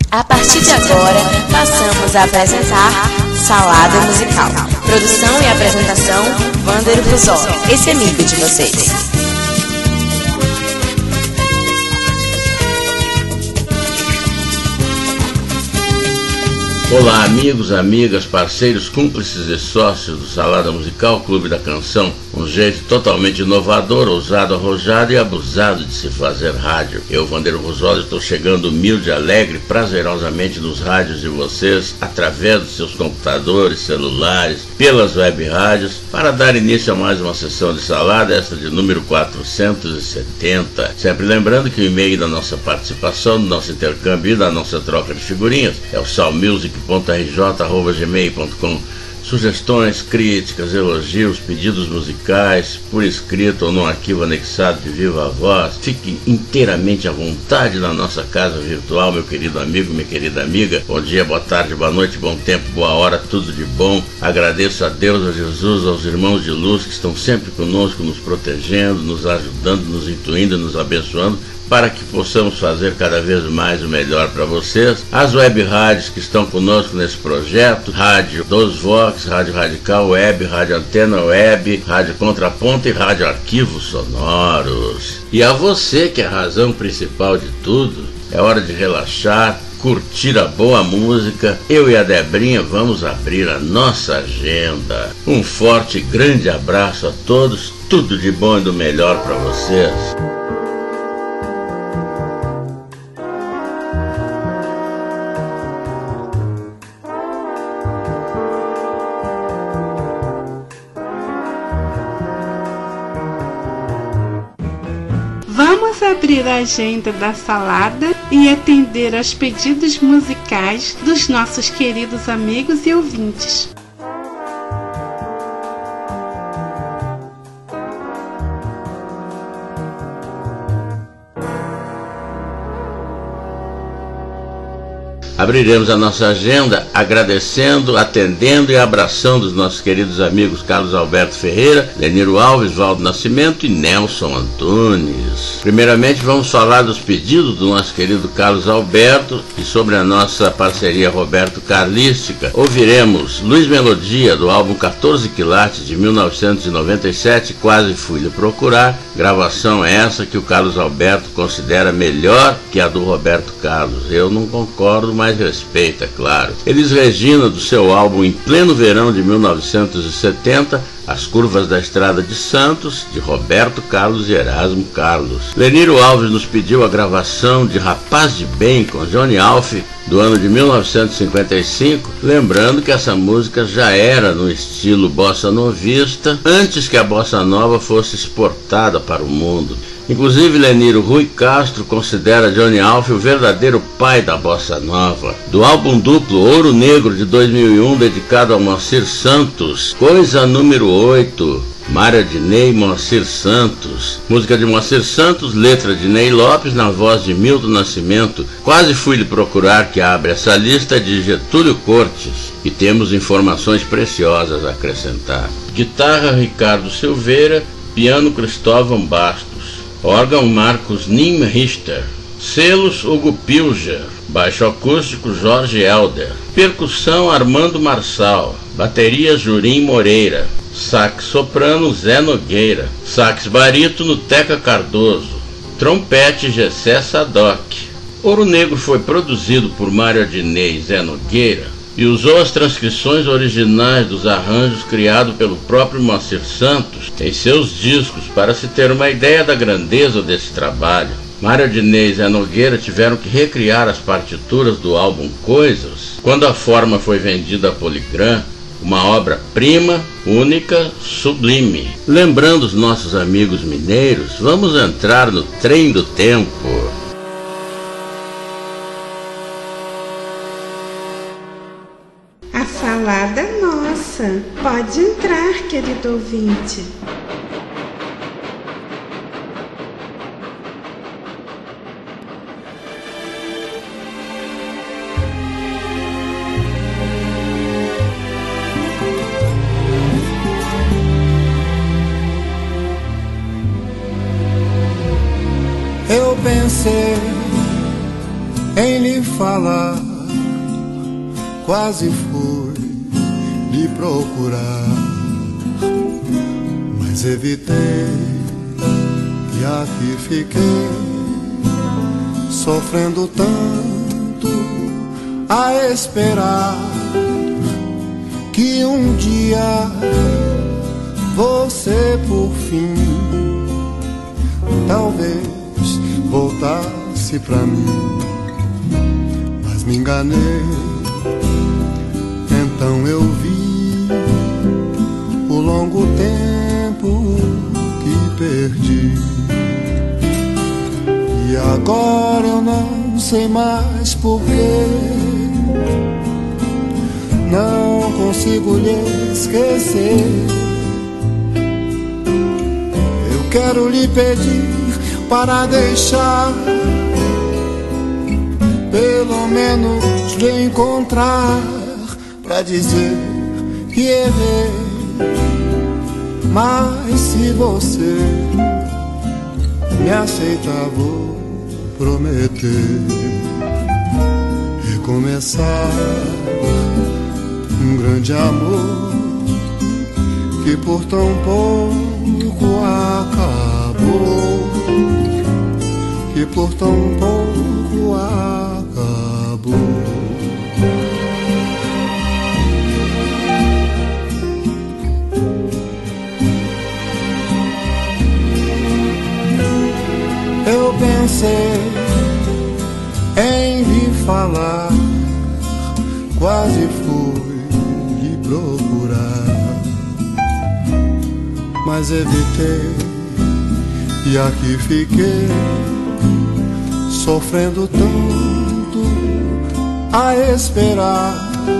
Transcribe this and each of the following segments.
A partir de agora, passamos a apresentar Salada Musical. Produção e apresentação, Wander Ruzoli, esse amigo de vocês. Olá, amigos, amigas, parceiros, cúmplices e sócios do Salada Musical, Clube da Canção. Um jeito totalmente inovador, ousado, arrojado e abusado de se fazer rádio. Eu, Wander Ruzoli, estou chegando humilde, alegre, prazerosamente nos rádios de vocês, através dos seus computadores, celulares, pelas web rádios, para dar início a mais uma sessão de salada, esta de número 470. Sempre lembrando que o e-mail da nossa participação, do nosso intercâmbio e da nossa troca de figurinhas é o salmusic.rj@gmail.com. Sugestões, críticas, elogios, pedidos musicais, por escrito ou no arquivo anexado de viva voz. Fique inteiramente à vontade na nossa casa virtual, meu querido amigo, minha querida amiga. Bom dia, boa tarde, boa noite, bom tempo, boa hora, tudo de bom. Agradeço a Deus, a Jesus, aos irmãos de luz que estão sempre conosco, nos protegendo, nos ajudando, nos intuindo, nos abençoando, para que possamos fazer cada vez mais o melhor para vocês. As web rádios que estão conosco nesse projeto, Rádio Dos Vox, Rádio Radical Web, Rádio Antena Web, Rádio Contraponto e Rádio Arquivos Sonoros. E a você, que é a razão principal de tudo, é hora de relaxar, curtir a boa música. Eu e a Debrinha vamos abrir a nossa agenda. Um forte e grande abraço a todos, tudo de bom e do melhor para vocês. Vamos abrir a agenda da salada e atender aos pedidos musicais dos nossos queridos amigos e ouvintes. Abriremos a nossa agenda agradecendo, atendendo e abraçando os nossos queridos amigos Carlos Alberto Ferreira, Leniro Alves, Valdo Nascimento e Nelson Antunes. Primeiramente vamos falar dos pedidos do nosso querido Carlos Alberto e sobre a nossa parceria Roberto Carlística. Ouviremos Luiz Melodia, do álbum 14 Quilates de 1997, Quase Fui Lhe Procurar. Gravação essa que o Carlos Alberto considera melhor que a do Roberto Carlos. Eu não concordo, mas respeito, é claro. Elis Regina, do seu álbum Em Pleno Verão de 1970, As Curvas da Estrada de Santos, de Roberto Carlos e Erasmo Carlos. Leniro Alves nos pediu a gravação de Rapaz de Bem com Johnny Alf, do ano de 1955, lembrando que essa música já era no estilo bossa novista, antes que a bossa nova fosse exportada para o mundo. Inclusive, Leniro, Rui Castro considera Johnny Alf o verdadeiro pai da bossa nova. Do álbum duplo Ouro Negro de 2001, dedicado a Moacir Santos, Coisa número 8, Mária de Ney, Moacir Santos. Música de Moacir Santos, letra de Ney Lopes, na voz de Milton Nascimento. Quase Fui Lhe Procurar, que abre essa lista, de Getúlio Cortes. E temos informações preciosas a acrescentar. Guitarra Ricardo Silveira, piano Cristóvão Bastos, órgão Marcos Nim Richter, selos Hugo Pilger, baixo acústico Jorge Helder, percussão Armando Marçal, bateria Jurim Moreira, sax soprano Zé Nogueira, sax barítono Teca Cardoso, trompete Gessé Sadoc. Ouro Negro foi produzido por Mário Adnet e Zé Nogueira e usou as transcrições originais dos arranjos criados pelo próprio Moacir Santos em seus discos, para se ter uma ideia da grandeza desse trabalho. Mário Adnet e Zé Nogueira tiveram que recriar as partituras do álbum Coisas quando a forma foi vendida a Polygram, uma obra-prima, única, sublime. Lembrando os nossos amigos mineiros, vamos entrar no trem do tempo. A salada é nossa. Pode entrar, querido ouvinte. Eu pensei em lhe falar, quase fui lhe procurar, mas evitei e aqui fiquei, sofrendo tanto a esperar que um dia você por fim talvez voltasse pra mim, mas me enganei. Então eu vi o longo tempo que perdi, e agora eu não sei mais porquê, não consigo lhe esquecer. Eu quero lhe pedir para deixar, pelo menos lhe encontrar, pra dizer que errei. Mas se você me aceitar, vou prometer recomeçar um grande amor que por tão pouco acabou, que por tão pouco acabou. Eu pensei em lhe falar, quase fui lhe procurar, mas evitei e aqui fiquei, sofrendo tanto a esperar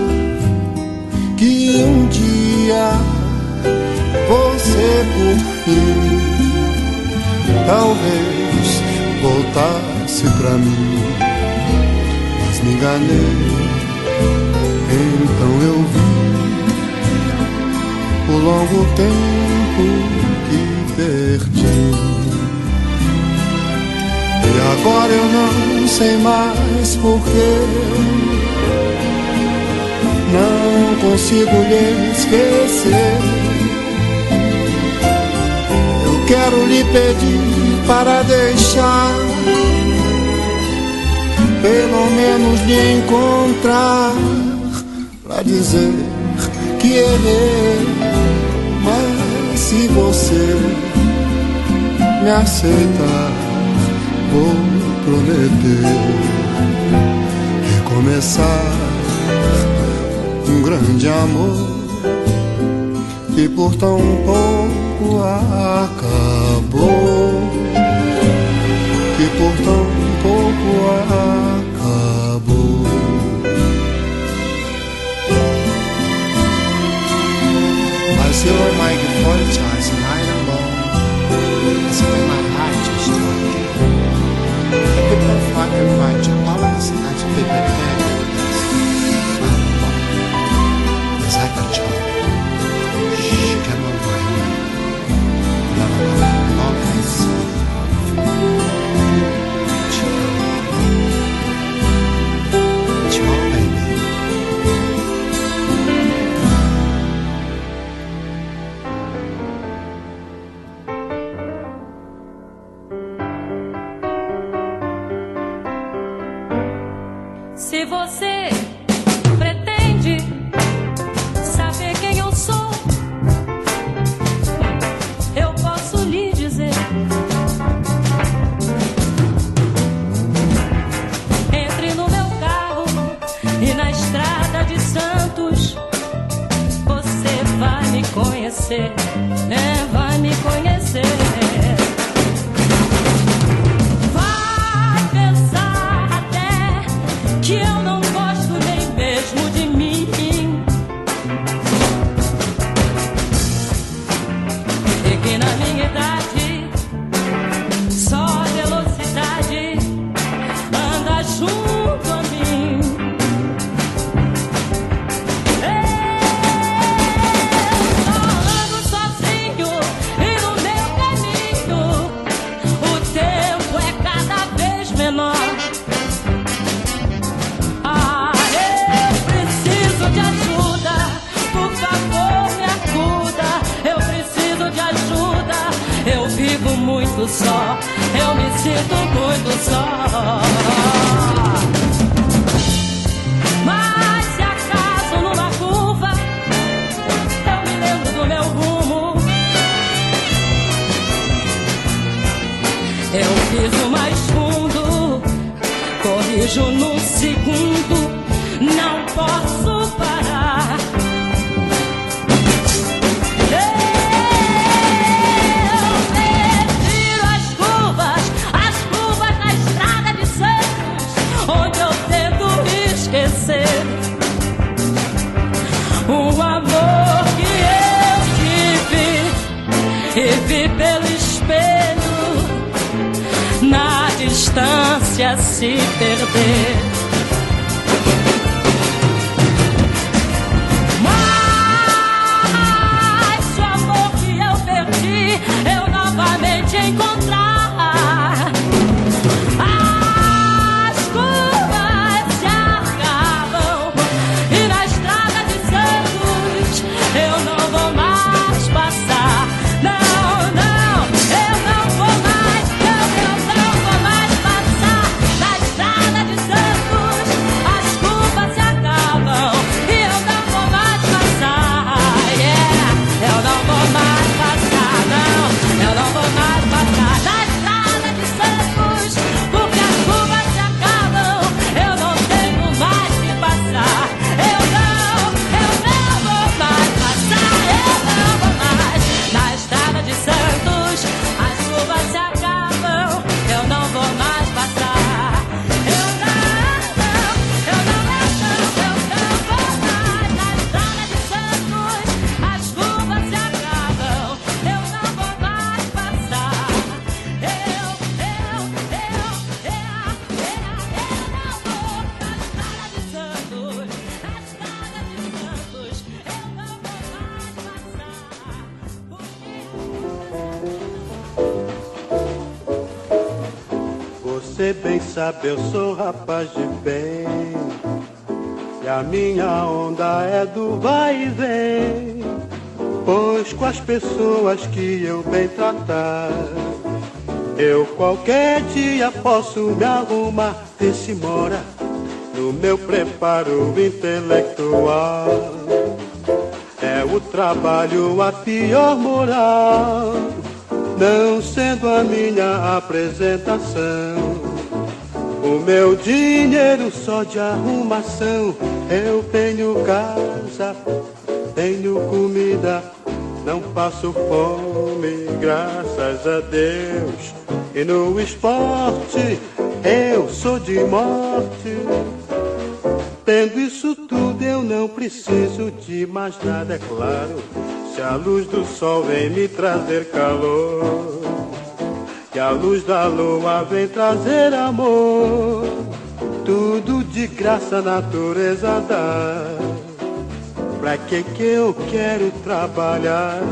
que um dia você por fim talvez voltasse pra mim, mas me enganei. Então eu vi o longo tempo que perdi, e agora eu não sei mais porquê, não consigo lhe esquecer. Eu quero lhe pedir para deixar, pelo menos lhe encontrar, pra dizer que errei. Mas se você me aceitar, vou prometer recomeçar um grande amor que por tão pouco acabou, que por tão pouco acabou. As your might apologize and I alone, as if my heart is struck. I could not fucking find your always as if it had as I could try. She came on my ear, long I see. Se você pretende saber quem eu sou, eu posso lhe dizer. Entre no meu carro e na estrada de Santos, você vai me conhecer, vai me conhecer. Que eu não gosto nem mesmo de mim, e que na minha idade só a velocidade anda junto a mim. Eu só ando sozinho e no meu caminho o tempo é cada vez menor. muito só, eu me sinto muito só. Mas se acaso numa curva eu me lembro do meu rumo, eu fiz o mais fundo, corrijo num segundo, não posso parar. Eu prefiro as curvas na estrada de Santos, onde eu tento esquecer o amor que eu tive e vi pelo espelho na distância se perder. Eu novamente encontrar, as curvas se acabam e na estrada de Santos eu não vou mais passar. Não, não, eu não vou mais, eu não vou mais passar. Na estrada de Santos as curvas se acabam e eu não vou mais passar. Yeah, eu não vou mais passar. Eu não vou mais passar na estrada de Santos, porque as curvas se acabam, eu não tenho mais que passar. Eu não vou mais passar, eu não vou mais. Na estrada de Santos, as curvas se acabam, eu não vou mais passar. Eu não vou mais. Na estrada de Santos, as curvas se acabam, eu não vou mais passar. Eu não vou na estrada de Santos, eu não vou mais passar. Você bem sabe, eu sou rapaz de bem, e a minha onda é do vai e vem. Pois com as pessoas que eu bem tratar, eu qualquer dia posso me arrumar. Vê se mora no meu preparo intelectual. É o trabalho a pior moral, não sendo a minha apresentação. O meu dinheiro só de arrumação. Eu tenho casa, tenho comida, não passo fome, graças a Deus. E no esporte eu sou de morte. Tendo isso tudo eu não preciso de mais nada, é claro. Se a luz do sol vem me trazer calor, e a luz da lua vem trazer amor, tudo de graça a natureza dá. Pra que eu quero trabalhar?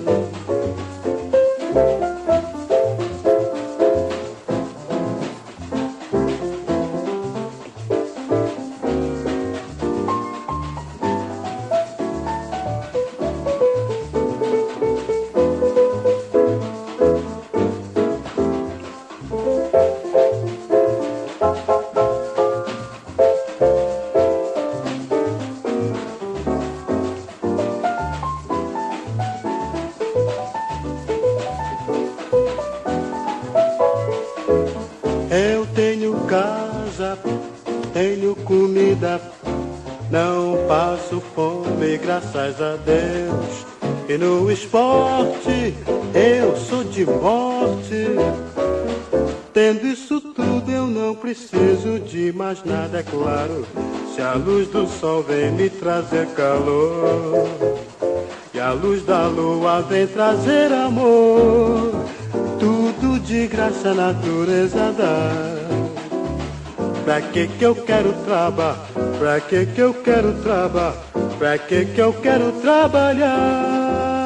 Eu tenho casa, tenho comida, não passo fome, graças a Deus. E no esporte eu sou de morte. Tendo isso tudo eu não preciso de mais nada, é claro. Se a luz do sol vem me trazer calor, e a luz da lua vem trazer amor, tudo de graça a natureza dá. Pra que eu quero trabalhar? Pra que eu quero trabalhar? Pra que eu quero trabalhar?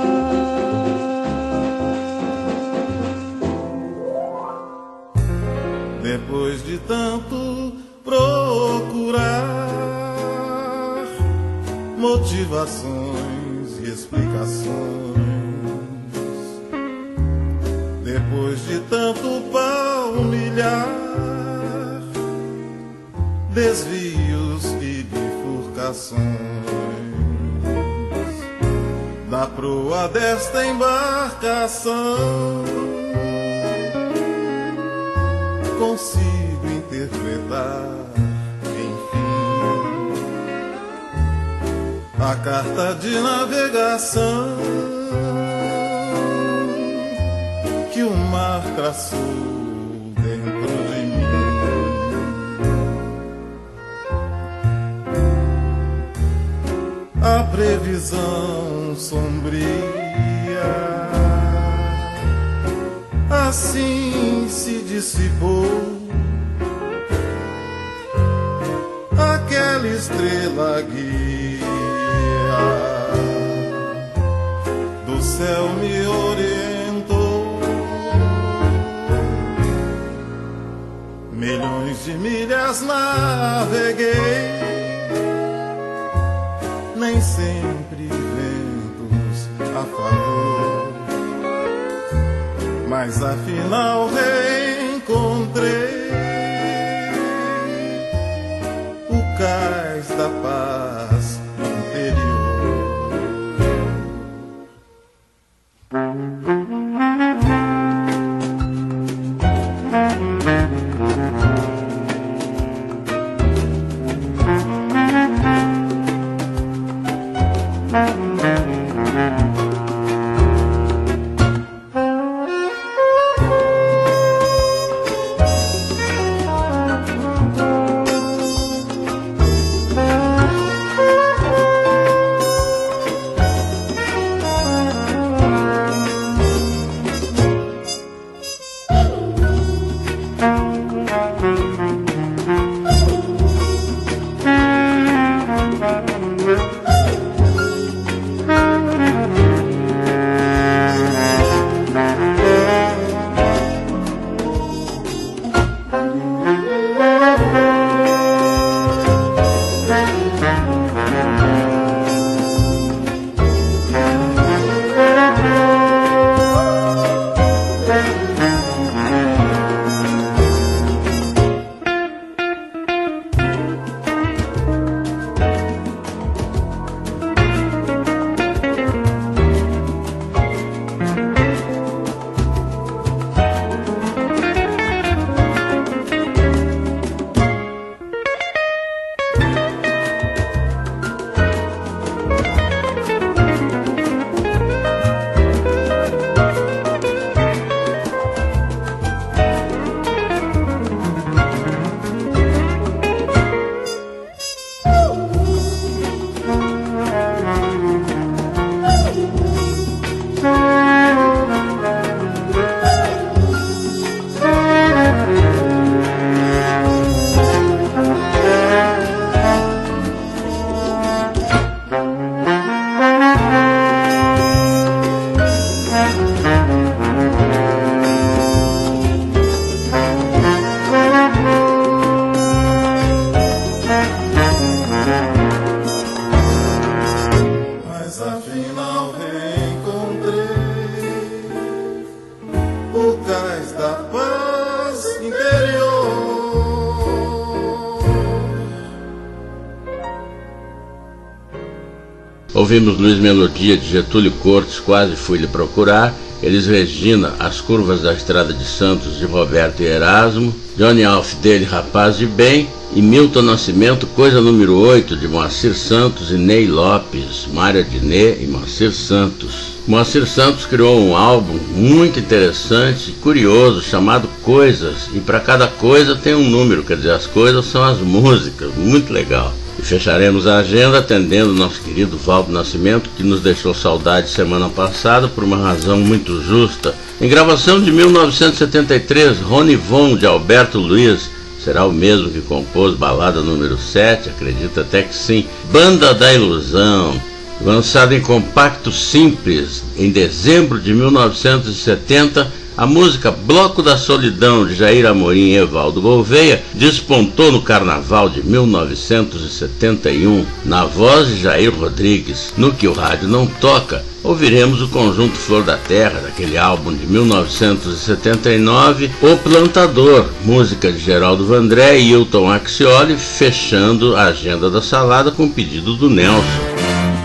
Depois de tanto procurar motivações e explicações, Depois de tanto palmilhar, desvios e bifurcações da proa desta embarcação, consigo interpretar, enfim, a carta de navegação que o mar traçou dentro de mim. A previsão sombria assim se dissipou, aquela estrela guia do céu me orientou. Milhões de milhas naveguei, nem sempre ventos a favor, mas afinal reencontrei o cais da paz interior. Ouvimos Luiz Melodia de Getúlio Cortes, Quase Fui Lhe Procurar, Elis Regina, As Curvas da Estrada de Santos, de Roberto e Erasmo, Johnny Alf dele, Rapaz de Bem, e Milton Nascimento, Coisa Número 8, de Moacir Santos e Ney Lopes, Mária Diné e Moacir Santos. Moacir Santos criou um álbum muito interessante e curioso, chamado Coisas, e para cada coisa tem um número, quer dizer, as coisas são as músicas, muito legal. E fecharemos a agenda atendendo o nosso querido Valdo Nascimento, que nos deixou saudade semana passada por uma razão muito justa. Em gravação de 1973, Rony Von, de Alberto Luiz, será o mesmo que compôs Balada número 7, acredito até que sim, Banda da Ilusão, lançado em compacto simples em dezembro de 1970, A música Bloco da Solidão, de Jair Amorim e Evaldo Gouveia, despontou no Carnaval de 1971, na voz de Jair Rodrigues. No Que o Rádio Não Toca, ouviremos o conjunto Flor da Terra, daquele álbum de 1979, O Plantador, música de Geraldo Vandré e Hilton Axioli, fechando a agenda da salada com o pedido do Nelson.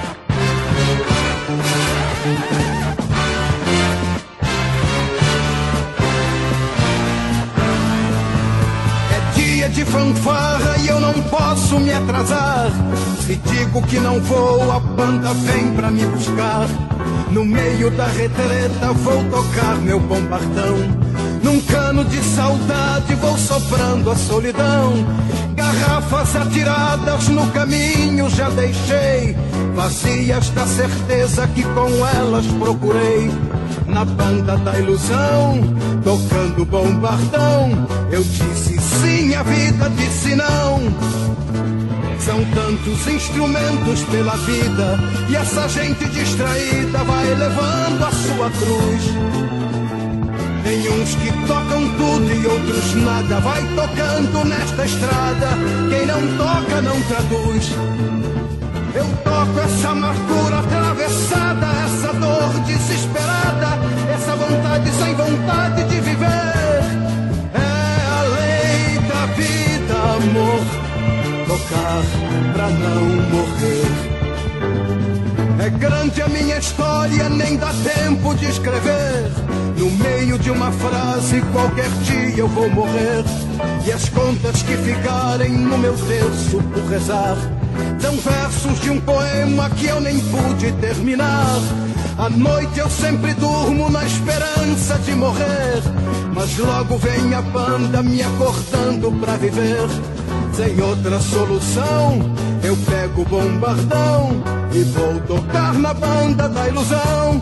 De fanfarra e eu não posso me atrasar. Se digo que não vou, a banda vem pra me buscar. No meio da retreta vou tocar meu bombardão. Num cano de saudade vou soprando a solidão. Garrafas atiradas no caminho já deixei, vazias da certeza que com elas procurei. Na banda da ilusão, tocando bombardão, eu disse sim, a vida disse não. São tantos instrumentos pela vida, e essa gente distraída vai levando a sua cruz. Tem uns que tocam tudo e outros nada, vai tocando nesta estrada, quem não toca não traduz. Eu toco essa amargura atravessada, essa dor desesperada, essa vontade sem vontade de viver. É a lei da vida, amor, tocar pra não morrer. É grande a minha história, nem dá tempo de escrever. No meio de uma frase, qualquer dia eu vou morrer. E as contas que ficarem no meu terço por rezar são versos de um poema que eu nem pude terminar. À noite eu sempre durmo na esperança de morrer, mas logo vem a banda me acordando pra viver. Sem outra solução, eu pego o bombardão e vou tocar na banda da ilusão.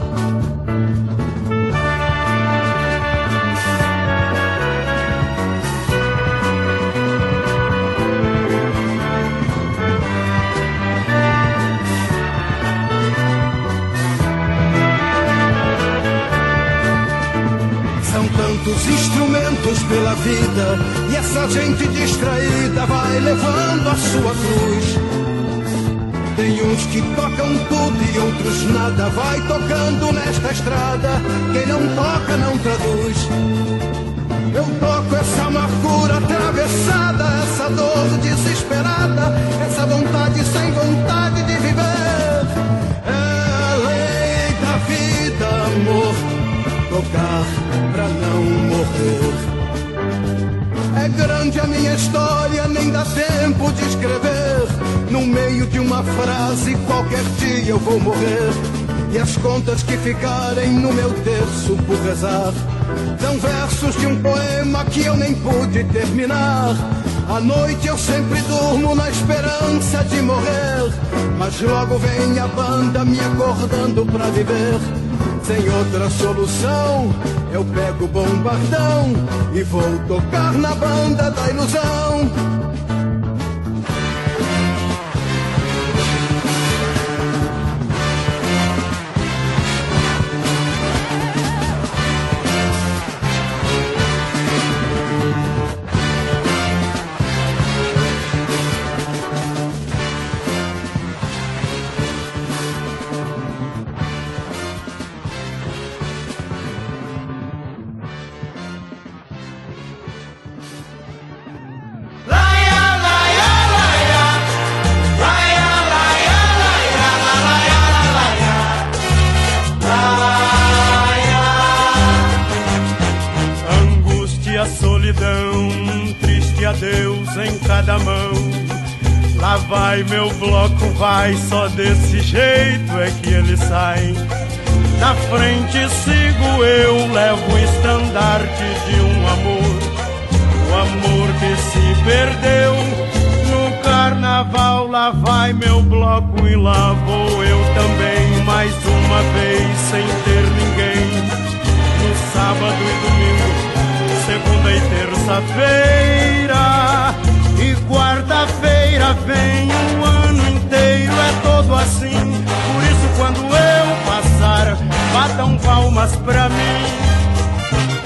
Tantos instrumentos pela vida, e essa gente distraída vai levando a sua cruz. Tem uns que tocam tudo e outros nada, vai tocando nesta estrada, quem não toca não traduz. Eu toco essa amargura atravessada, essa dor desesperada, essa vontade sem vontade de viver. É a lei da vida, amor, tocar pra não morrer. É grande a minha história, nem dá tempo de escrever. No meio de uma frase, qualquer dia eu vou morrer. E as contas que ficarem no meu terço por rezar são versos de um poema que eu nem pude terminar. À noite eu sempre durmo na esperança de morrer, mas logo vem a banda me acordando pra viver. Sem outra solução, eu pego o bombardão e vou tocar na banda da ilusão. Lá vai meu bloco, vai, só desse jeito é que ele sai. Na frente sigo eu, levo o estandarte de um amor, o amor que se perdeu no carnaval. Lá vai meu bloco e lá vou eu também, mais uma vez sem ter ninguém. No sábado e domingo, segunda e terça-feira e quarta-feira vem o ano inteiro, é todo assim. Por isso quando eu passar, batam palmas pra mim.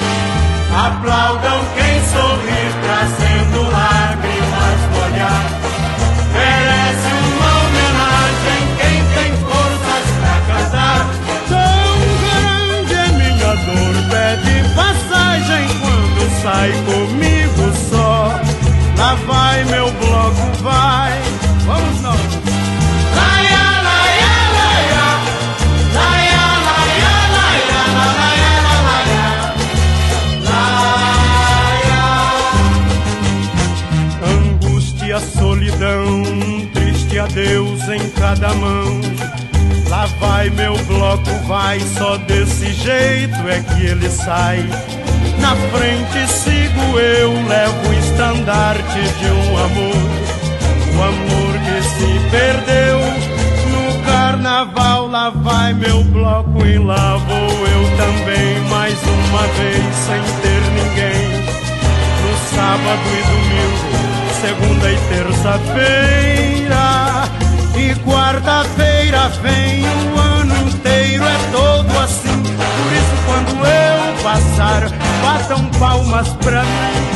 adeus em cada mão. Lá vai meu bloco, vai, só desse jeito é que ele sai. Na frente sigo eu, levo o estandarte de um amor. O amor que se perdeu no carnaval. Lá vai meu bloco e lá vou eu também, mais uma vez sem ter ninguém. No sábado e domingo, segunda e terça-feira, e quarta-feira vem o ano inteiro, é todo assim. Por isso quando eu passar, batam palmas pra mim.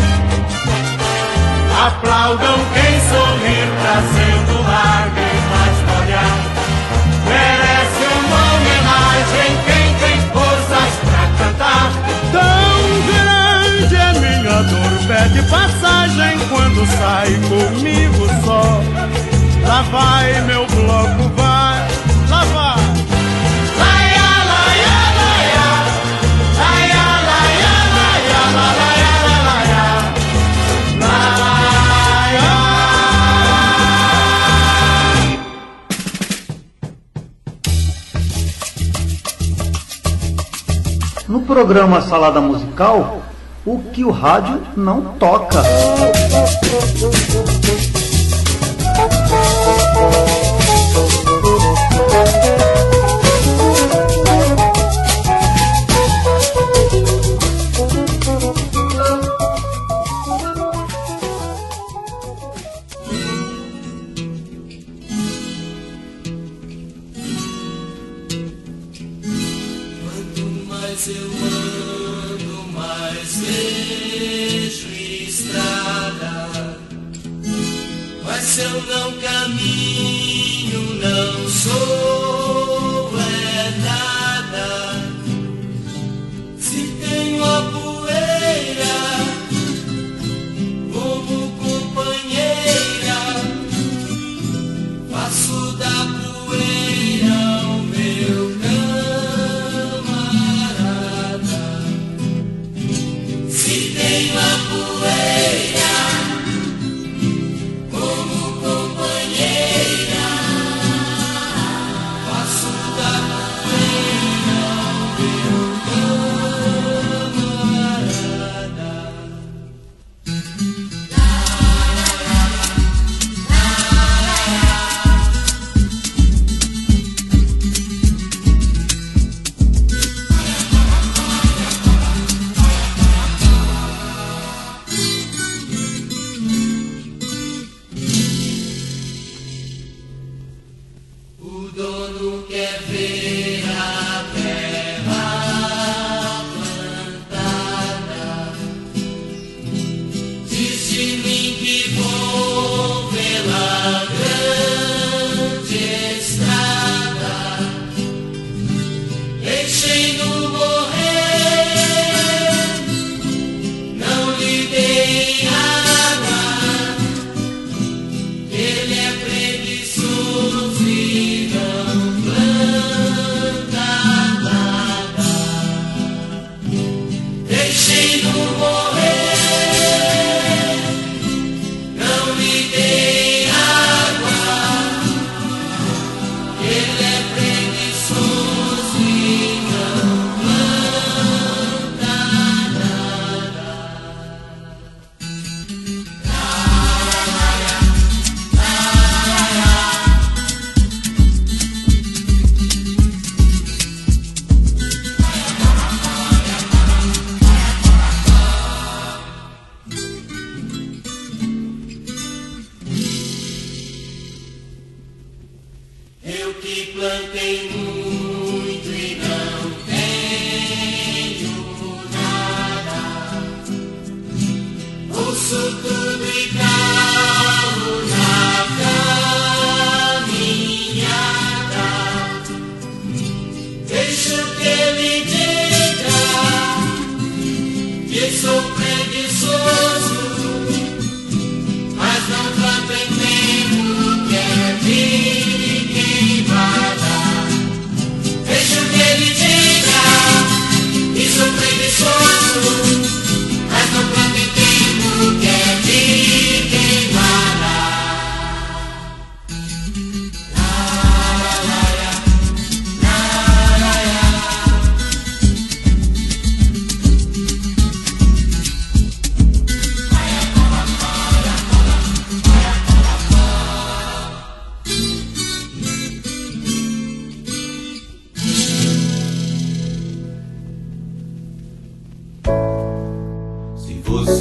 Aplaudam quem sorrir, trazendo lágrimas no olhar. Merece uma homenagem quem tem forças pra cantar. Tão grande é minha dor, pede passagem quando sai comigo só. Lá vai meu bloco, vai, lá vai. Laia, laia, laia, laia, laia, laia, laia, laia, laia. No programa Salada Musical, o que o rádio não toca. Se eu não caminho, não sou nada. Se tenho a poeira como companheira, faço da poeira o meu camarada. Se tenho a poeira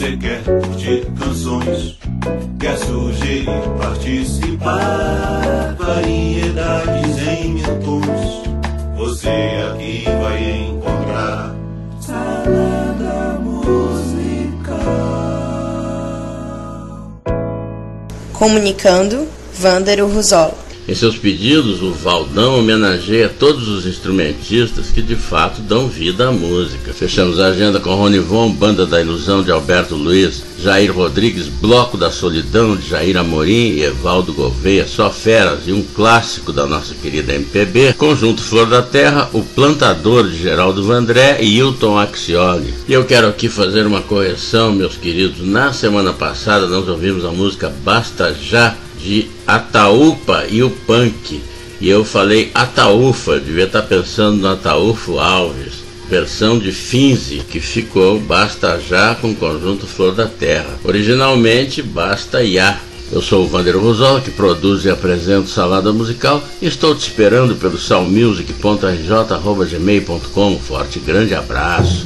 você quer curtir canções, quer sugerir, participar, variedades em mil tons, você aqui vai encontrar Salada Musical. Comunicando, Vândaro Ruzola. Em seus pedidos, o Valdão homenageia todos os instrumentistas que de fato dão vida à música. Fechamos a agenda com Ronivon, Banda da Ilusão de Alberto Luiz, Jair Rodrigues, Bloco da Solidão de Jair Amorim e Evaldo Gouveia, Só Feras, e um clássico da nossa querida MPB, Conjunto Flor da Terra, O Plantador de Geraldo Vandré e Hilton Axioli. E eu quero aqui fazer uma correção, meus queridos. Na semana passada nós ouvimos a música Basta Já, de Ataúpa e o Punk, e eu falei Ataúfa, devia estar pensando no Ataúfo Alves, versão de Finzi, que ficou Basta Já com o Conjunto Flor da Terra, originalmente Basta Ya. Eu sou o Vândaro Ruzola, que produz e apresento Salada Musical, e estou te esperando pelo salmusic.rj@gmail.com. Forte e grande abraço.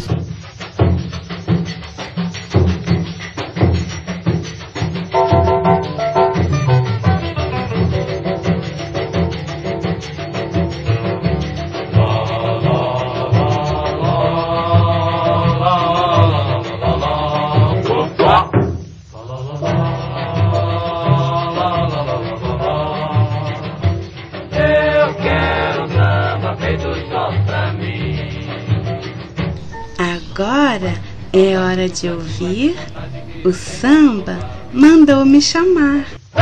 Agora é hora de ouvir o samba Mandou Me Chamar.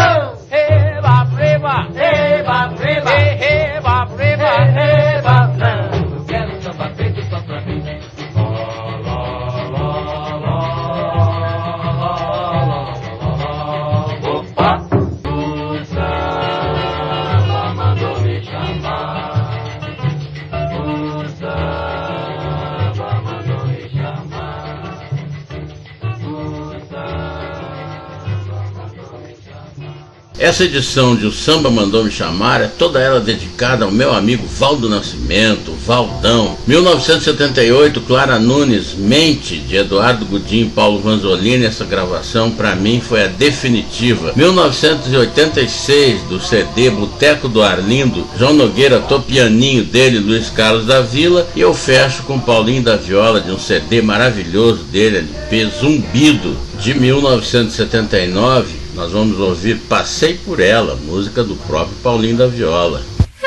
Essa edição de O Samba Mandou Me Chamar é toda ela dedicada ao meu amigo Valdo Nascimento, Valdão. 1978, Clara Nunes, Mente, de Eduardo Gudim e Paulo Vanzolini. Essa gravação pra mim foi a definitiva. 1986, do CD Boteco do Arlindo, João Nogueira, Tô Pianinho, dele, Luiz Carlos da Vila. E eu fecho com Paulinho da Viola, de um CD maravilhoso dele, LP Zumbido, de 1979. Nós vamos ouvir Passei por Ela, música do próprio Paulinho da Viola.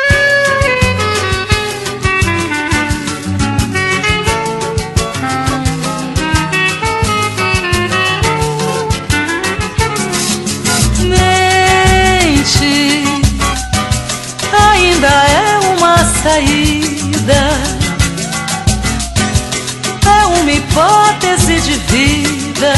Mente, ainda é uma saída, é uma hipótese de vida.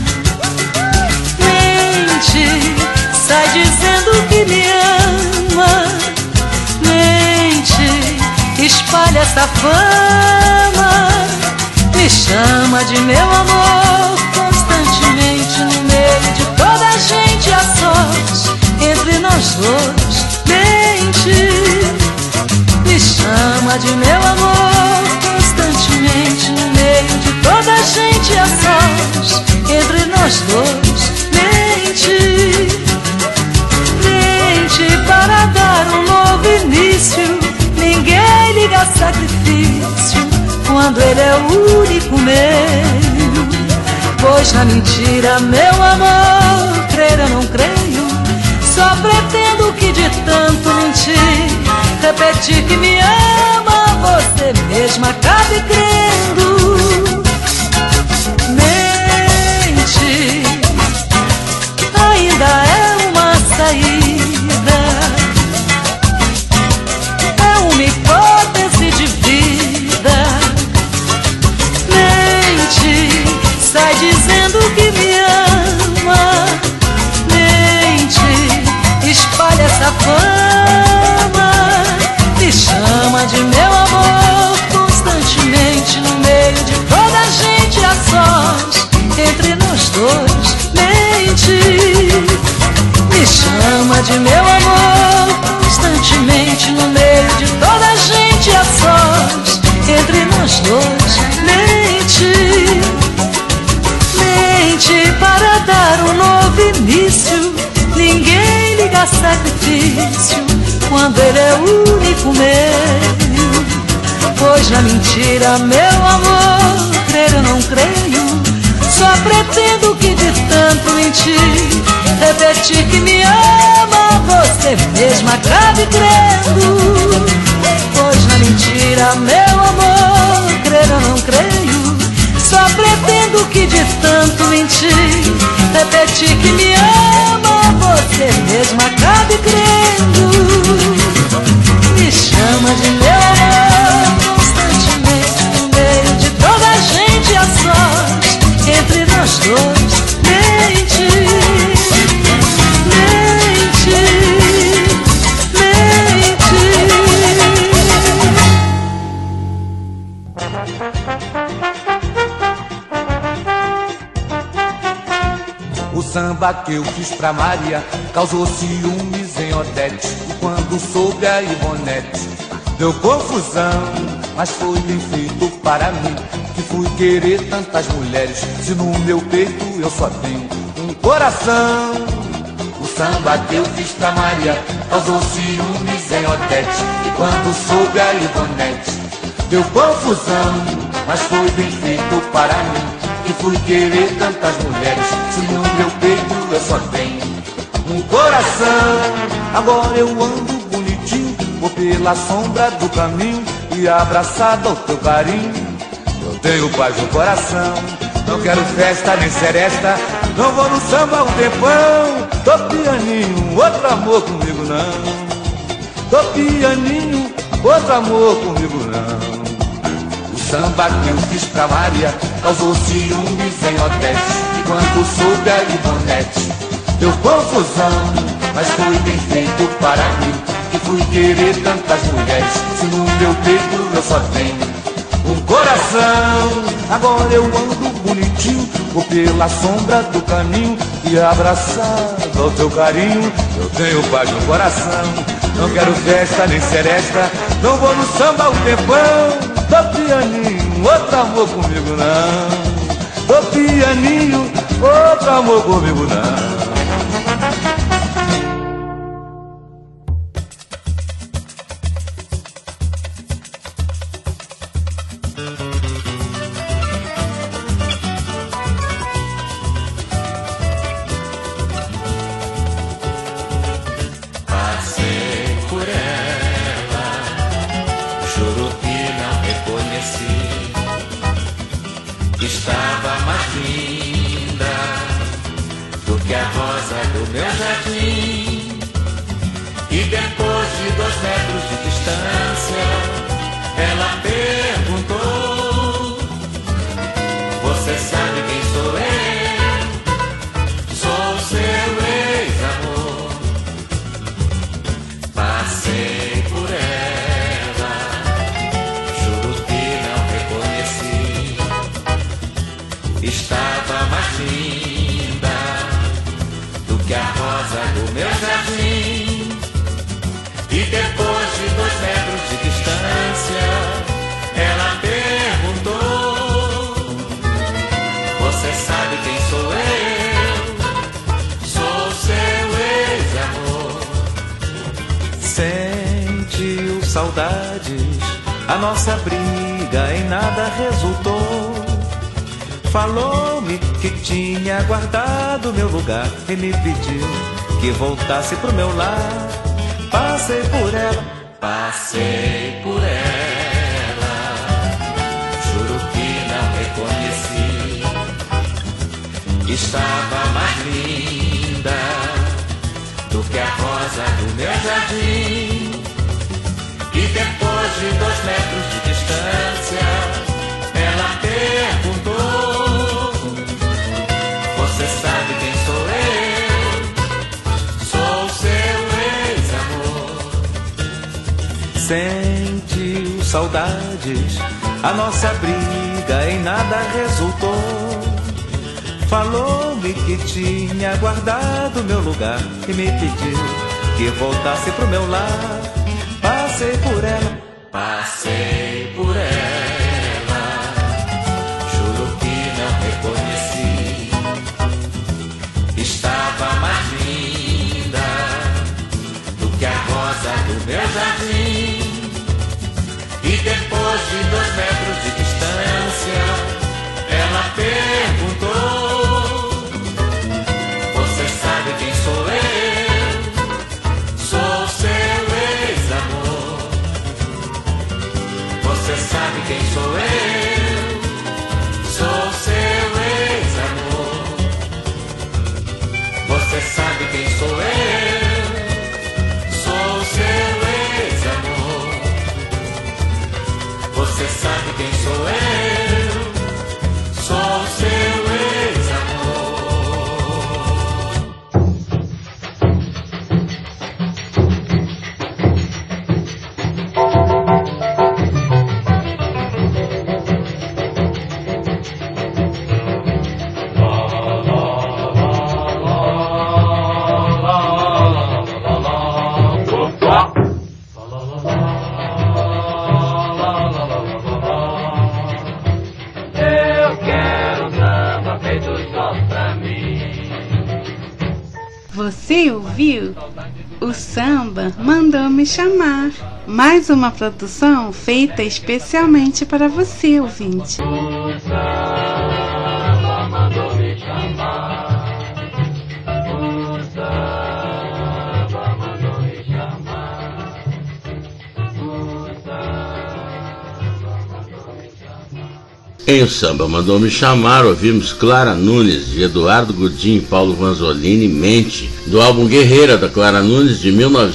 Sai dizendo que me ama, mente, espalha essa fama, me chama de meu amor constantemente no meio de toda a gente a sós, entre nós dois. Mente, me chama de meu amor constantemente no meio de toda a gente a sós, entre nós dois. Mente, para dar um novo início, ninguém liga sacrifício quando ele é o único meio. Pois na mentira, meu amor, crer eu não creio, só pretendo que de tanto mentir, repetir que me ama, você mesma acabe crendo. Ainda é uma saída, é uma hipótese de vida. Mente, sai dizendo que me ama. Mente, espalha essa fama, me chama de meu amor constantemente no meio de toda a gente a sós, entre nós dois. Me chama de meu amor constantemente no meio de toda a gente a sós, entre nós dois. Mente, for sacrifício quando ele é o único meio. Pois na mentira, meu amor, crer eu não creio. Só pretendo que de tanto mentir, repetir que me ama, você mesma acabe crendo. Pois na mentira, meu amor, crer eu não creio. Só pretendo que de tanto mentir, repetir que me ama, você mesma acabe crendo. Me chama de meu amor constantemente, no meio de toda a gente a sós, entre nós dois, mente, mente, mente. O samba que eu fiz pra Maria causou ciúmes em Odete, e quando soube a Ivonete deu confusão. Mas foi bem feito para mim, que fui querer tantas mulheres, se no meu peito eu só tenho um coração. O samba que eu fiz pra Maria causou ciúmes em Odete, e quando soube a Ivonete deu confusão. Mas foi bem feito para mim, que fui querer tantas mulheres, se no meu peito eu só tenho um coração. Agora eu ando bonitinho, vou pela sombra do caminho, e abraçado ao teu carinho eu tenho paz no coração. Não quero festa nem seresta, não vou no samba um tempão. Tô pianinho, outro amor comigo não. Tô pianinho, outro amor comigo não. O samba que eu fiz pra Maria causou ciúmes em Odete, e quando soube a Ivonete deu confusão. Mas foi bem feito para mim, que fui querer tantas mulheres, se no meu peito eu só tenho um coração. Agora eu ando bonitinho, vou pela sombra do caminho, e abraçado ao teu carinho eu tenho paz no coração. Não quero festa nem seresta, não vou no samba um tempão. Tô pianinho, outro amor comigo não. Tô pianinho, outro amor comigo não. Estava mais linda do que a rosa do meu jardim. E depois de 2 metros de distância, ela perguntou: você sabe quem sou eu? Sou seu ex-amor. Passei por ela, juro que não reconheci. Estava mais linda do que a rosa do meu jardim. E depois de 2 metros de distância, ela perguntou: você sabe quem sou eu? Sou seu ex-amor. Sentiu saudades, a nossa briga em nada resultou. Falou-me que tinha guardado meu lugar e me pediu que voltasse pro meu lar. Passei por ela, passei por ela, juro que não reconheci. Estava mais linda do que a rosa do meu jardim. E depois de 2 metros de distância, ela perguntou: você sabe quem sou eu? Sou seu ex-amor. sentiu saudades, a nossa briga em nada resultou. Falou-me que tinha guardado meu lugar e me pediu que voltasse pro meu lar. Passei por ela, passei por ela, juro que não reconheci. Estava mais linda rosa do meu jardim. E depois de 2 metros de distância, ela perguntou: você sabe quem sou eu? Sou seu ex-amor. Você sabe quem sou eu? Sou seu ex-amor. Você sabe quem sou eu? Sou seu ex-amor. Você sabe quem sou eu? Sou seu ex-amor. Você ouviu? O samba mandou me chamar. Mais uma produção feita especialmente para você, ouvinte. O samba mandou me chamar. O samba mandou me chamar. O samba mandou me chamar. Em O Samba Mandou Me Chamar, ouvimos Clara Nunes, de Eduardo Gudim e Paulo Vanzolini, Mente, do álbum Guerreira, da Clara Nunes, de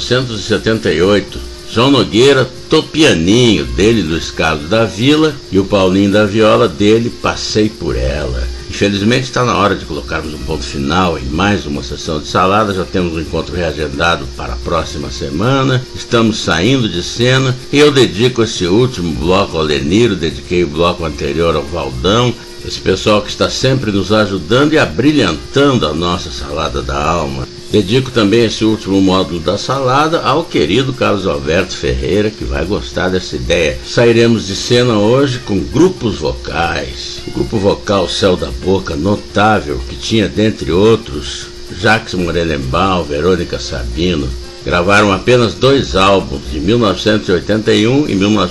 1978. João Nogueira, Topianinho, dele, Luiz Carlos da Vila, e o Paulinho da Viola, dele, Passei por Ela. Infelizmente está na hora de colocarmos um ponto final em mais uma sessão de salada. Já temos um encontro reagendado para a próxima semana. Estamos saindo de cena e eu dedico esse último bloco ao Leniro, dediquei o bloco anterior ao Valdão, esse pessoal que está sempre nos ajudando e abrilhantando a nossa salada da alma. Dedico também esse último módulo da salada ao querido Carlos Alberto Ferreira, que vai gostar dessa ideia. Sairemos de cena hoje com grupos vocais. O grupo vocal Céu da Boca, notável, que tinha, dentre outros, Jacques Morelenbaum, Verônica Sabino. Gravaram apenas 2 álbuns, de 1981 e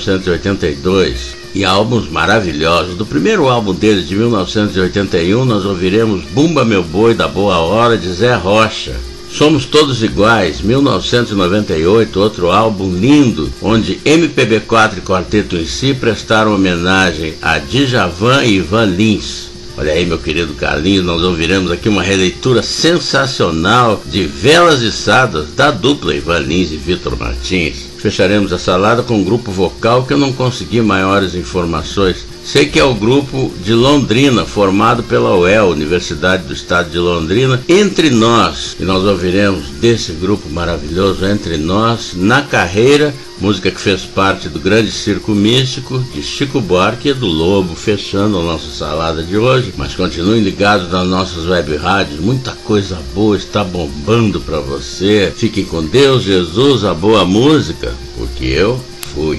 1982. E álbuns maravilhosos. Do primeiro álbum deles, de 1981, nós ouviremos Bumba Meu Boi da Boa Hora, de Zé Rocha. Somos Todos Iguais, 1998, outro álbum lindo, onde MPB4 e Quarteto em Si prestaram homenagem a Djavan e Ivan Lins. Olha aí, meu querido Carlinhos, nós ouviremos aqui uma releitura sensacional de Velas Içadas, da dupla Ivan Lins e Vitor Martins. Fecharemos a salada com um grupo vocal que eu não consegui maiores informações. Sei que é o grupo de Londrina, formado pela UEL, Universidade do Estado de Londrina, Entre Nós. E nós ouviremos desse grupo maravilhoso, Entre Nós, Na Carreira, música que fez parte do grande circo místico de Chico Buarque e do Lobo, fechando a nossa salada de hoje. Mas continuem ligados nas nossas web rádios, muita coisa boa está bombando para você. Fiquem com Deus, Jesus, a boa música, porque eu fui.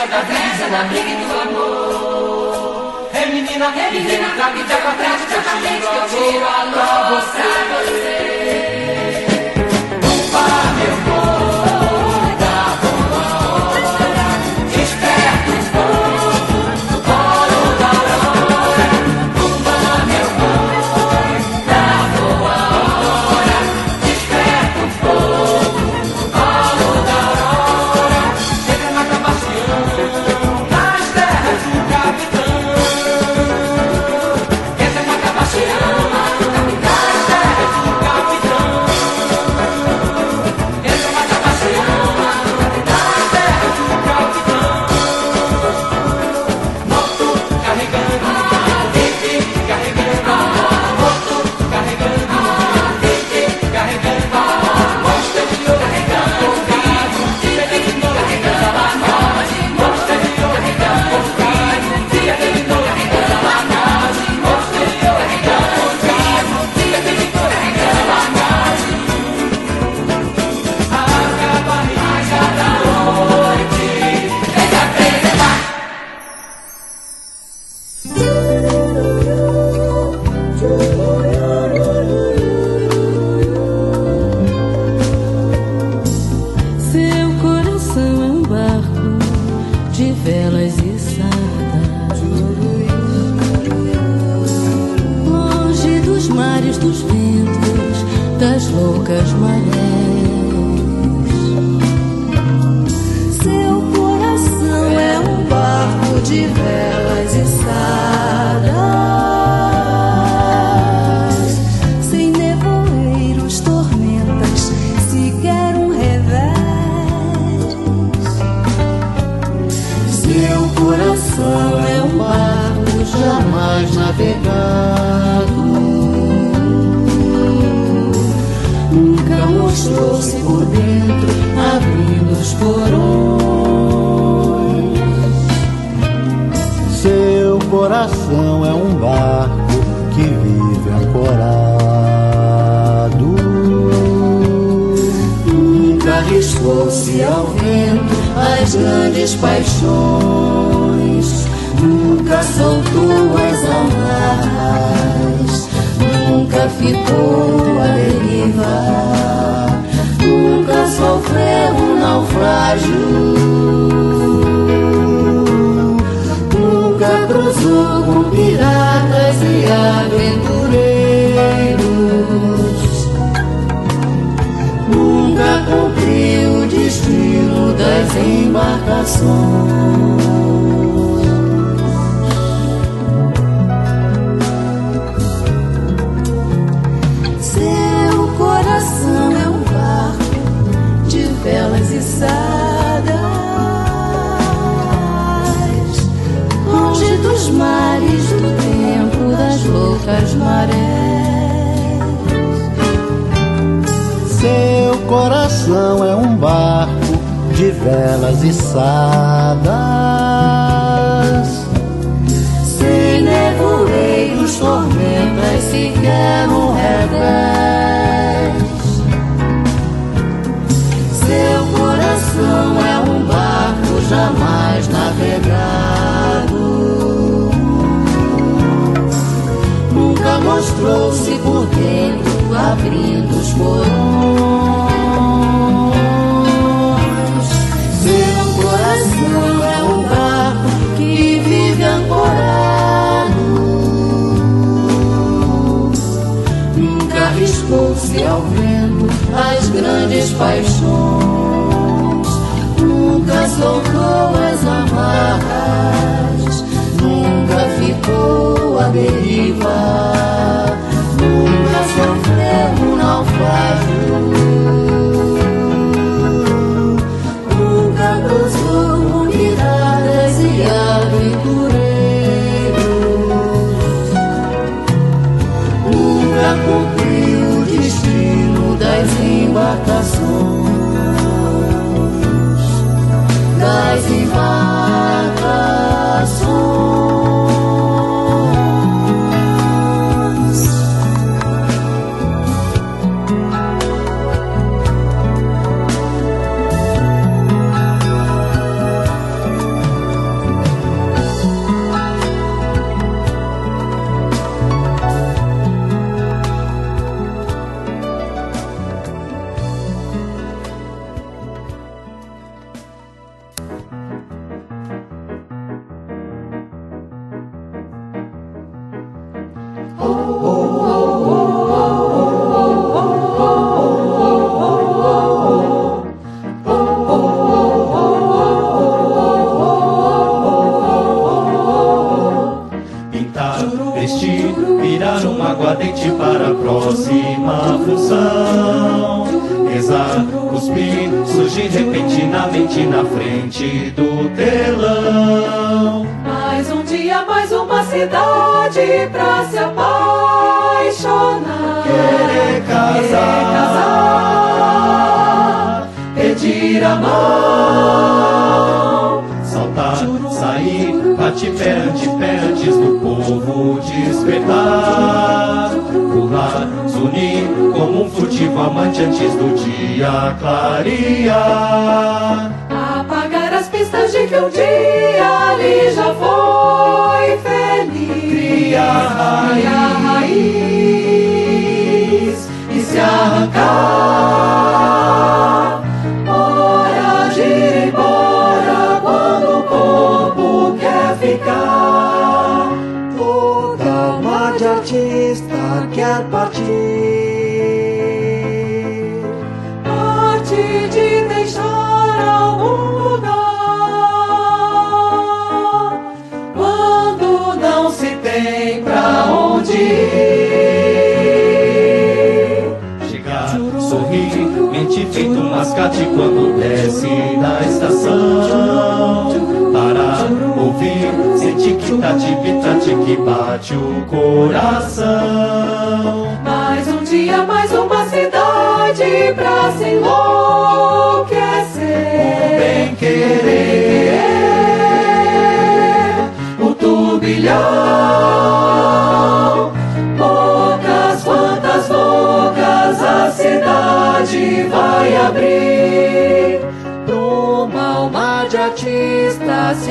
da brisa, da briga e do amor. É menina, traga de água frente que eu tiro a lua pra você. Opa, meu boi, da boa hora, desperta o fogo, colo da aurora. Opa, meu boi, da boa hora, desperta o fogo, colo da aurora. Chega na Cabastião, nas terras do capitão. Entra na Cabastião, nas terras do capitão. Entra na Cabastião, nas terras do capitão. Moto carregando, tente carregando, moto carregando, tente carregando, mostra de ouro carregando, dia de novo carregando a bagagem, mostra de ouro carregando, dia de novo carregando a bagagem, mostra de ouro carregando, dia de novo carregando a bagagem. A barriga da noite vem se apresentar. Seu coração é um barco de velas e sardas, longe dos mares, dos ventos, das loucas marés. Seu coração é um barco de velas e sardas, sem nevoeiros, tormentas, sequer um revés. Seu coração é um barco jamais navegado, nunca mostrou-se por dentro, abrindo os porões. Seu coração é um barco que vive ancorado, Nunca arriscou-se ao vento as grandes paixões, nunca soltou as amarras, nunca ficou à deriva, nunca sofreu um naufrágio, nunca cruzou com piratas e aventureiros, nunca cumpriu o destino das embarcações. Seu coração é um barco de velas içadas, longe dos mares, do tempo das loucas marés. seu coração é um barco de velas içadas, Sem nevoeiros, tormentas, sequer um revés. Seu coração é um barco jamais navegado, nunca mostrou-se por dentro, abrindo os porões. Seu coração é um barco que vive ancorado, nunca arriscou-se ao vento as grandes paixões, nunca soltou as amarras, nunca ficou à deriva, nunca sofreu um naufrágio, nunca cruzou com piratas e aventureiros, nunca cumpriu o destino das embarcações, das embarcações. função. Rezar, cuspir, surgir repentinamente na frente do telão. Mais um dia, mais uma cidade pra se apaixonar. Querer casar, pedir a mão, saltar, sair, bate-pé antes do povo despertar. Pular, zunir, como um furtivo amante antes do dia clarear. Apagar as pistas de que um dia ali já foi feliz. Criar raiz e se arrancar. Hora de ir embora quando o corpo quer ficar. Toda alma de artista quer partir. Parte de deixar algum lugar. Quando não se tem pra onde ir. Chegar, sorrir, mente feito um mascate quando desce da estação. Parar, ouvir, sentir que tate que bate o coração. Mais um dia, mais uma cidade pra se enlouquecer. O bem querer, o turbilhão. Poucas quantas bocas a cidade vai abrir pra uma alma de artista se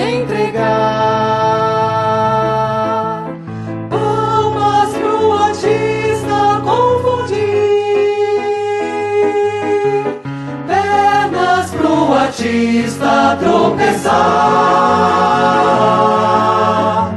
entregar. Palmas pro artista confundir, pernas pro artista tropeçar.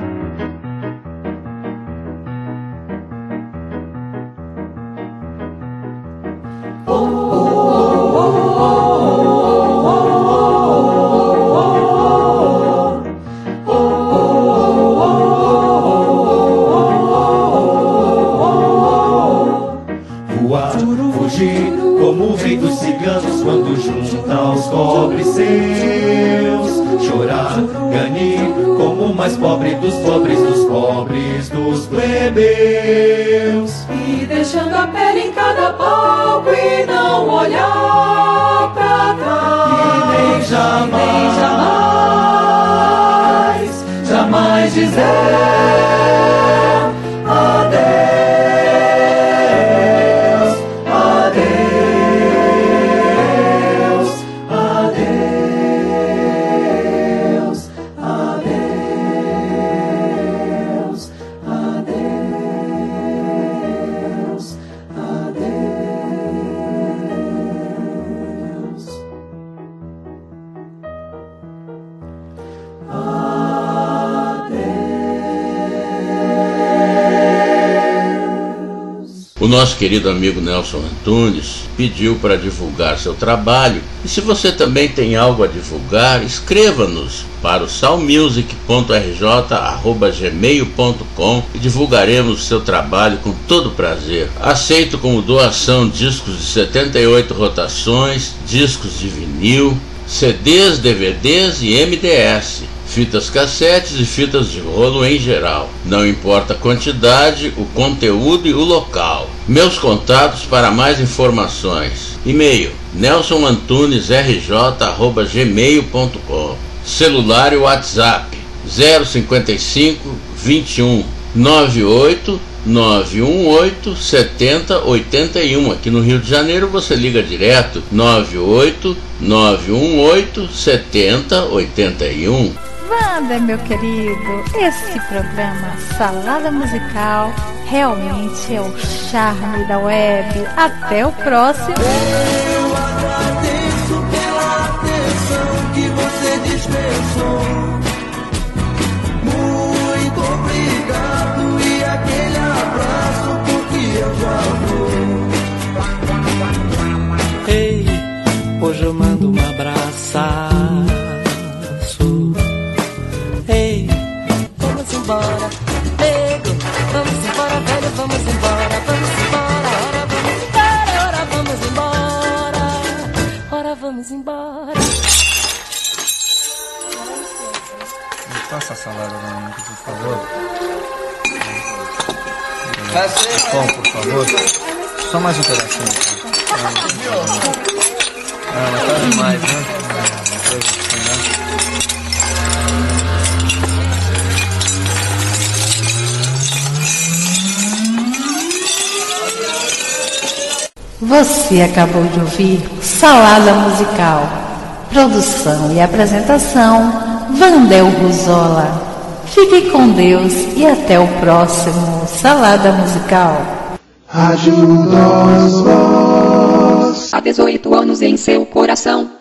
Como o rei dos ciganos quando junta os cobres seus. Chorar, ganir, como o mais pobre dos pobres dos plebeus. E deixando a pele em cada palco e não olhar pra trás. E nem jamais dizer adeus. O nosso querido amigo Nelson Antunes pediu para divulgar seu trabalho, e se você também tem algo a divulgar, escreva-nos para o salmusic.rj@gmail.com e divulgaremos seu trabalho com todo prazer. Aceito como doação discos de 78 rotações, discos de vinil, CDs, DVDs e MDS, fitas cassetes e fitas de rolo em geral. Não importa a quantidade, o conteúdo e o local. Meus contatos para mais informações: e-mail nelsonantunesrj@gmail.com, celular e WhatsApp 055 21 98 918 70 81. Aqui no Rio de Janeiro você liga direto 98 918 70 81. Wander, meu querido, esse programa Salada Musical realmente é o charme da web. Até o próximo. Eu agradeço pela atenção que você dispensou. Muito obrigado e aquele abraço porque eu já vou. Ei, hoje eu mando um abraço. Ei, vamos embora, nego, vamos embora, velho, vamos embora, ora, vamos embora. salada da por favor. Bom, por favor. Só mais um pedacinho. Mas tá demais, né? Você acabou de ouvir Salada Musical. Produção e apresentação, Vandel Ruzola. Fique com Deus e até o próximo Salada Musical. Ajuda-os, há 18 anos em seu coração.